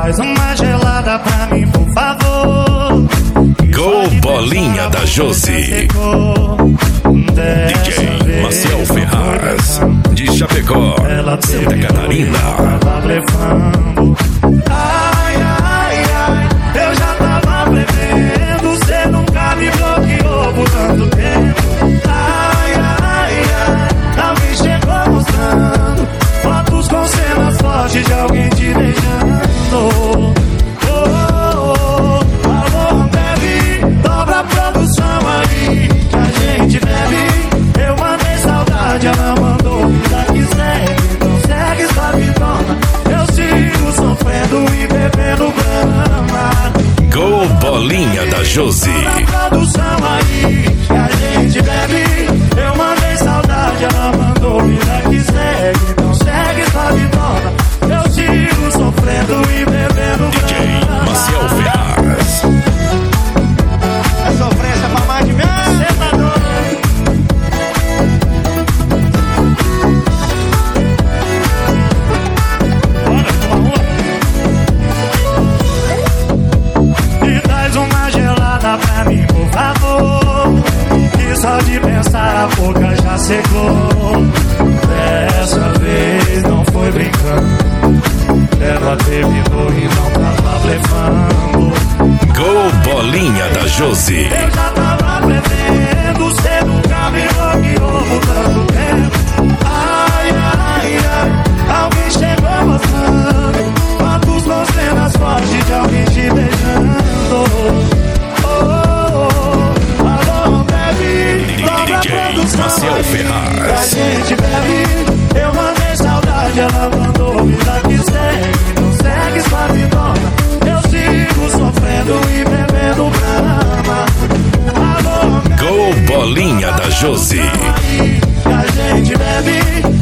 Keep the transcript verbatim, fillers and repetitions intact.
traz uma gelada pra mim, por favor. Gol Bolinha da Josi. D J Maciel Ferraz, de Chapecó, Santa Catarina. Ai, ai, ai, eu já tava prevendo. Cê nunca me bloqueou por tanto tempo. Ai, ai, ai, alguém chegou mostrando fotos com cenas fortes de alguém te beijando. Oh, oh, oh, alô, bebe, dobra a produção aí, que a gente bebe. Eu mandei saudade, ela mandou vida que segue. Então segue sua vitona, eu sigo sofrendo e bebendo grama. Gol Bolinha da Josi. Dobra a produção aí, que a gente bebe. Eu mandei saudade, ela mandou vida que segue. Então segue sua vitona, eu sigo sofrendo e bebendo D J Maciel Ferraz. é sofrência pra mais de mim. Cê tá doido? Bora, toma uma. E traz uma gelada pra mim, por favor. Que só de pensar a boca já secou. Dessa vez não foi brincando. Ela terminou e não tava blefando. Gol Bolinha da Josi. Eu já tava prevendo, cê nunca me bloqueou por tanto tempo. Ai, ai, ai, alguém chegou mostrando fotos com cenas fortes de alguém te beijando. Oh, oh, oh, alô, bebe, dobra a D J produção Maciel aí, Ferraz. a gente bebe. Eu mandei saudade, ela mandou vida que segue. Não segue sua vidona, eu sigo sofrendo e bebendo brama. Alô, Gol Bolinha da Josi. aí, que a gente bebe.